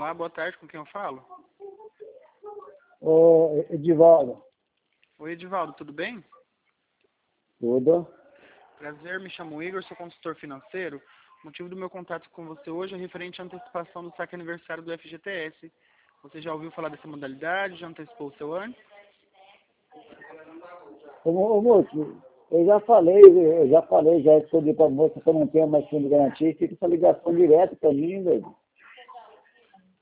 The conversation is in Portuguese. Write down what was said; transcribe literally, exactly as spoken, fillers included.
Olá, boa tarde, com quem eu falo? Ô, Edivaldo, Oi, Edivaldo, tudo bem? tudo? Prazer, me chamo Igor, sou consultor financeiro. O motivo do meu contato com você hoje é referente à antecipação do saque aniversário do F G T S. Você já ouviu falar dessa modalidade? Já antecipou o seu antes? Ô, mo- ô, moço, eu já falei, eu já falei, já respondi para a moça que eu não tenho mais fundo de garantia, fica essa ligação direta para mim, velho.